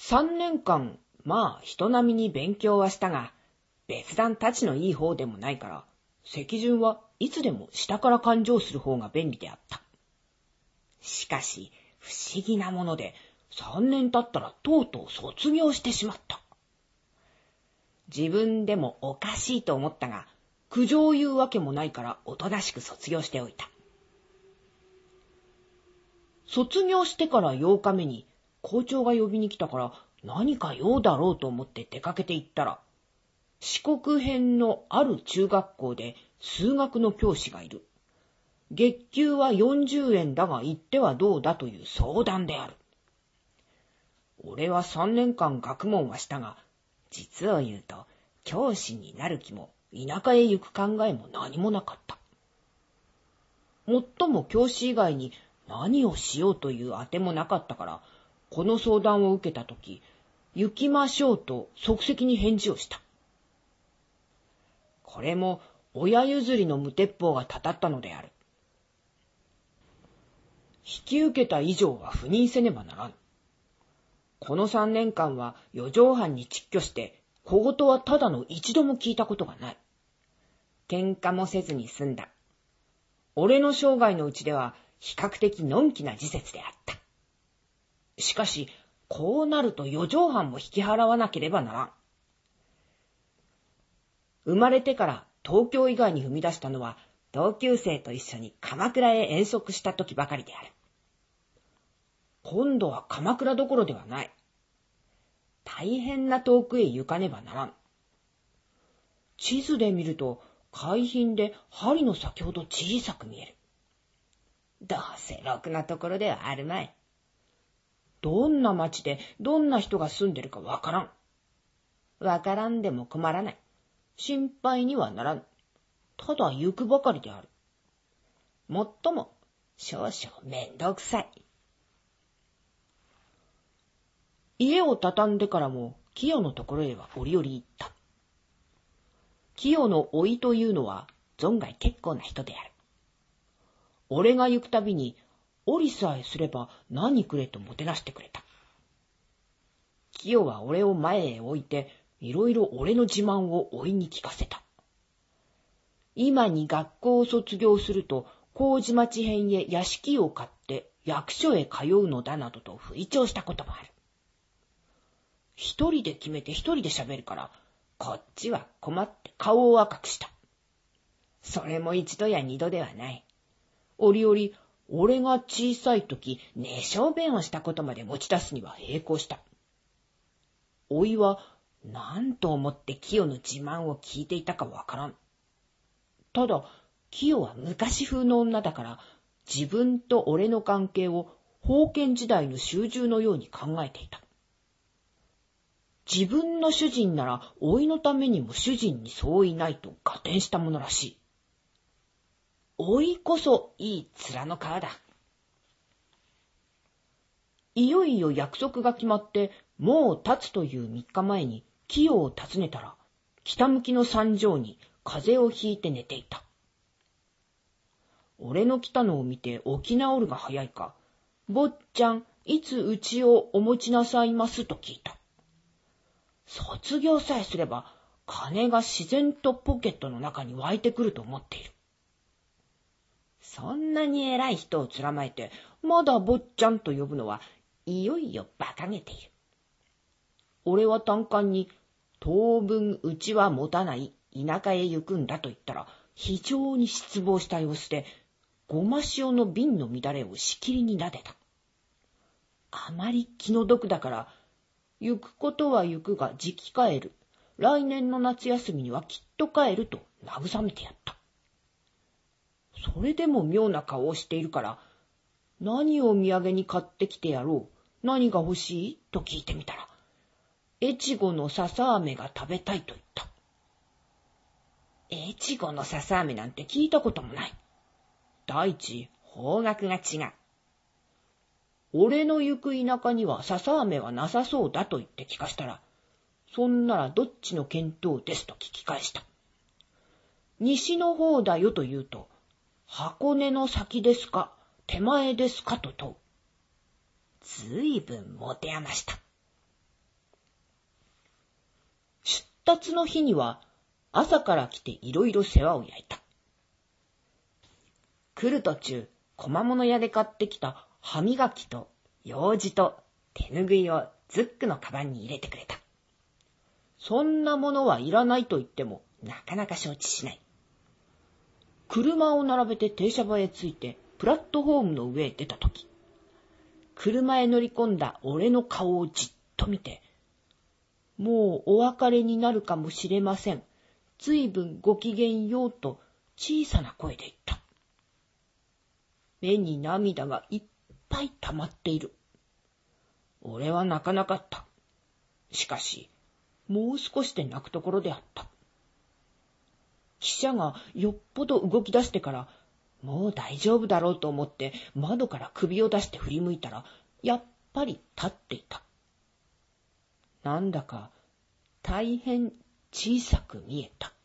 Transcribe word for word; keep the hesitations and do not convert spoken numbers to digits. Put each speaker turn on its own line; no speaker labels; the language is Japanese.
三年間、まあ人並みに勉強はしたが、別段たちのいい方でもないから、席順はいつでも下から勘定する方が便利であった。しかし、不思議なもので、三年経ったらとうとう卒業してしまった。自分でもおかしいと思ったが、苦情を言うわけもないからおとなしく卒業しておいた。卒業してから八日目に校長が呼びに来たから何か用だろうと思って出かけて行ったら、四国編のある中学校で数学の教師がいる。月給はよんじゅうえんだが行ってはどうだという相談である。俺は三年間学問はしたが、実を言うと教師になる気も田舎へ行く考えも何もなかった。もっとも教師以外に何をしようというあてもなかったから、この相談を受けたとき、行きましょうと即席に返事をした。これも親譲りの無鉄砲がたたったのである。引き受けた以上は赴任せねばならぬ。この三年間は四畳半に窒居して、小言はただの一度も聞いたことがない。喧嘩もせずに済んだ。俺の生涯のうちでは比較的のんきな時節であった。しかし、こうなると四畳半も引き払わなければならん。生まれてから東京以外に踏み出したのは、同級生と一緒に鎌倉へ遠足した時ばかりである。今度は鎌倉どころではない。大変な遠くへ行かねばならん。地図で見ると、海浜で針の先ほど小さく見える。どうせろくなところではあるまい。どんな町でどんな人が住んでるかわからん。わからんでも困らない。心配にはならん。ただ行くばかりである。もっとも少々めんどくさい。家を畳んでからも清のところへは折々行った。清の甥いというのは存外結構な人である。俺が行くたびに折りさえすれば何くれともてなしてくれた。清は俺を前へ置いていろいろ俺の自慢を甥に聞かせた。今に学校を卒業すると麹町編へ屋敷を買って役所へ通うのだなどと吹聴したこともある。一人で決めて一人で喋るから、こっちは困って顔を赤くした。それも一度や二度ではない。折々、俺が小さい時、寝小便をしたことまで持ち出すには並行した。おいは何と思って清の自慢を聞いていたかわからん。ただ、清は昔風の女だから、自分と俺の関係を封建時代の囚従のように考えていた。自分の主人なら、老いのためにも主人にそういないと合点したものらしい。老いこそいい面の皮だ。いよいよ約束が決まって、もう経つという三日前に、清を訪ねたら、北向きの山上に風邪をひいて寝ていた。俺の来たのを見て起き直るが早いか、坊ちゃん、いつうちをお持ちなさいますと聞いた。卒業さえすれば、金が自然とポケットの中に湧いてくると思っている。そんなに偉い人をつらまえて、まだ坊ちゃんと呼ぶのは、いよいよ馬鹿げている。俺は単管に、当分うちは持たない田舎へ行くんだと言ったら、非常に失望した様子で、ごま塩の瓶の乱れをしきりに撫でた。あまり気の毒だから、行くことは行くがじき帰る。来年の夏休みにはきっと帰ると慰めてやった。それでも妙な顔をしているから、何を土産に買ってきてやろう。何が欲しいと聞いてみたら、越後の笹飴が食べたいと言った。越後の笹飴なんて聞いたこともない。第一、方角が違う。俺の行く田舎には笹飴はなさそうだと言って聞かしたら、そんならどっちの見当ですと聞き返した。西の方だよと言うと、箱根の先ですか、手前ですかと問う。ずいぶん持て余した。 たつの日には朝から来ていろいろ世話を焼いた。来る途中、小間物屋で買ってきた歯磨きとようじと手ぬぐいをズックのカバンに入れてくれた。そんなものはいらないと言ってもなかなか承知しない。車を並べて停車場へ着いてプラットフォームの上へ出たとき、車へ乗り込んだ俺の顔をじっと見て、もうお別れになるかもしれません。ずいぶんごきげんようと小さな声で言った。目に涙がいっぱい溜まっている。俺は泣かなかった。しかし、もう少しで泣くところであった。汽車がよっぽど動き出してから、もう大丈夫だろうと思って窓から首を出して振り向いたら、やっぱり立っていた。なんだか大変小さく見えた。